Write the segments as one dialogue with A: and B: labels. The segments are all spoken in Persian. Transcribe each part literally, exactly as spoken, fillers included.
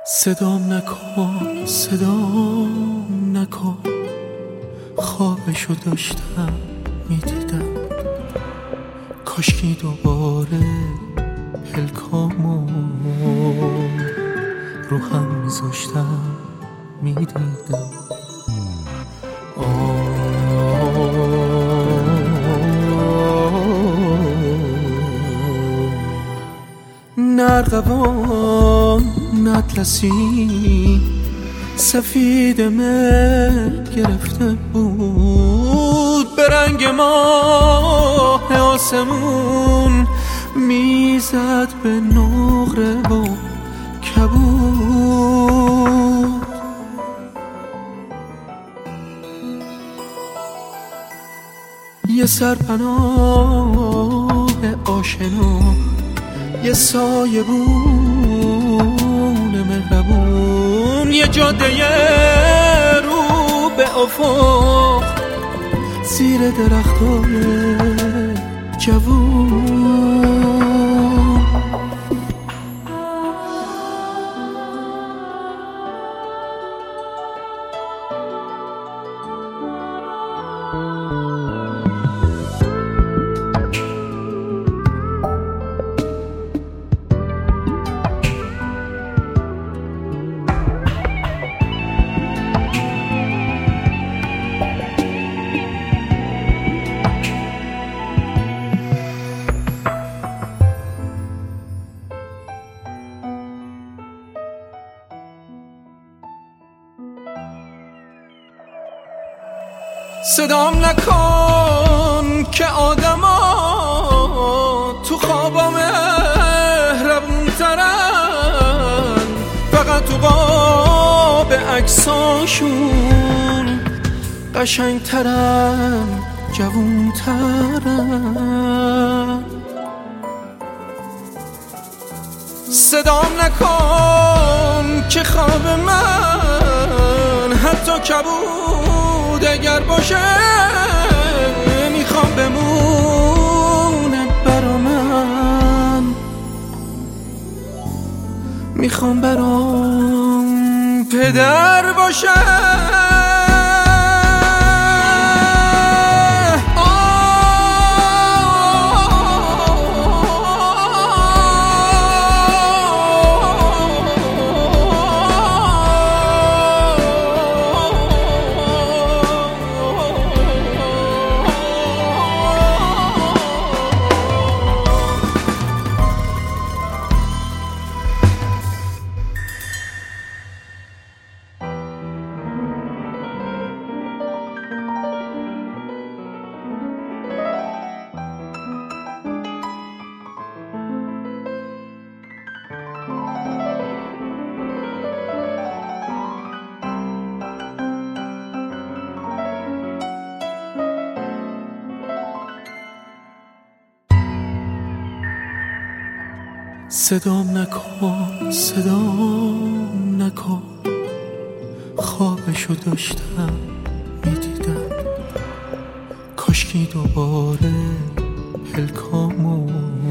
A: صدام نکن صدام نکن، خوابشو داشتم میدیدم، کاشکی دوباره پلکامو رو هم میذاشتم میدیدم. نرقوان اطلسی سفید مه گرفته بود، به رنگ ماه آسمون میزد به نقره و کبود. یه سرپناه آشنا، یه سایه بون مهربون، یه جاده رو به افق زیر درختای جوون. صدام نکن که آدما تو خوابا مهربون ترن، فقط تو قاب عکساشون قشنگ ترن، جوون ترن. صدام نکن که خواب من حتی کبود اگر باشه میخوام بمونه برا من، میخوام برام پدر باشه. صدام نکن صدام نکن، خوابشو داشتم میدیدم، کاشکی دوباره پلکامو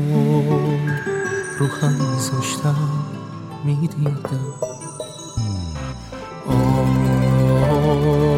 A: رو هم میذاشتم میدیدم. آه